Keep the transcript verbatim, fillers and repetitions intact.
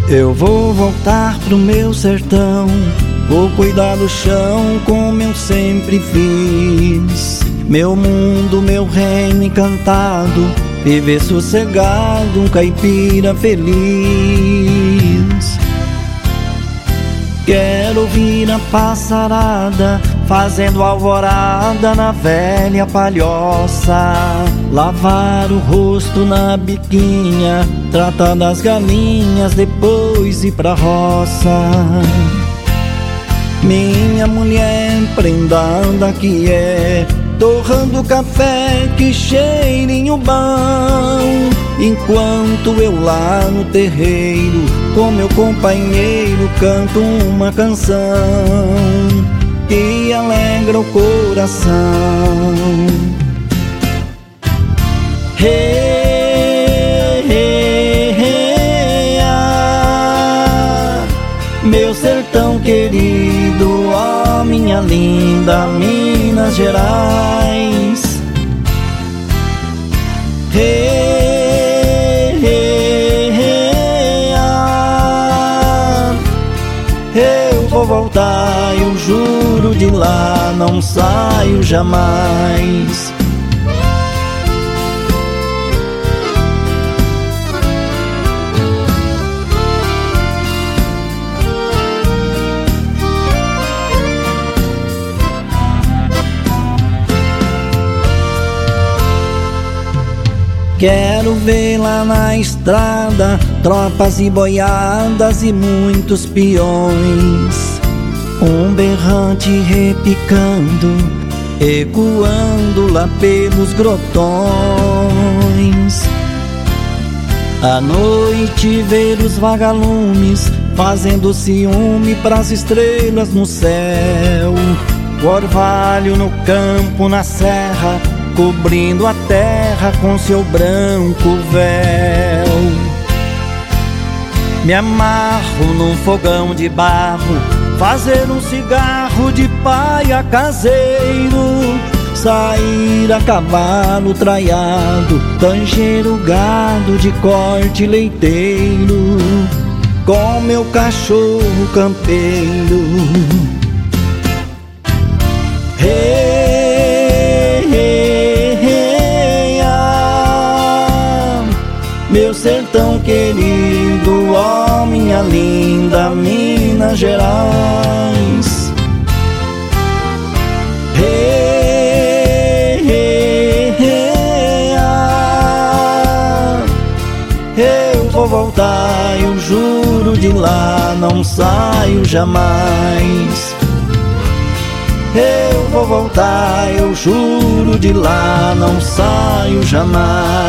Eu vou voltar pro meu sertão, vou cuidar do chão como eu sempre fiz. Meu mundo, meu reino encantado, viver sossegado, um caipira feliz. Quero ouvir a passarada fazendo alvorada na velha palhoça, lavar o rosto na biquinha, tratar das galinhas, depois ir pra roça. Minha mulher prendada que é, torrando café, que cheirinho bom, enquanto eu lá no terreiro com meu companheiro canto uma canção que alegra o coração. Hey, hey, hey, ah, meu sertão querido, ó minha linda Minas Gerais. Hey, hey, hey, ah, eu vou voltar, eu juro, de lá não saio jamais. Quero ver lá na estrada tropas e boiadas e muitos peões, um berrante repicando, ecoando lá pelos grotões. À noite ver os vagalumes fazendo ciúme pras estrelas no céu, o orvalho no campo, na serra, cobrindo a terra com seu branco véu. Me amarro num fogão de barro, fazer um cigarro de paia caseiro, sair a cavalo traiado, tanger o gado de corte leiteiro, com meu cachorro campeiro. Hey, hey, hey, ah, meu sertão querido, ó minha linda Minas Gerais. Hey, hey, hey, ah, eu vou voltar, eu juro, de lá não saio jamais. Eu vou voltar, eu juro, de lá não saio jamais.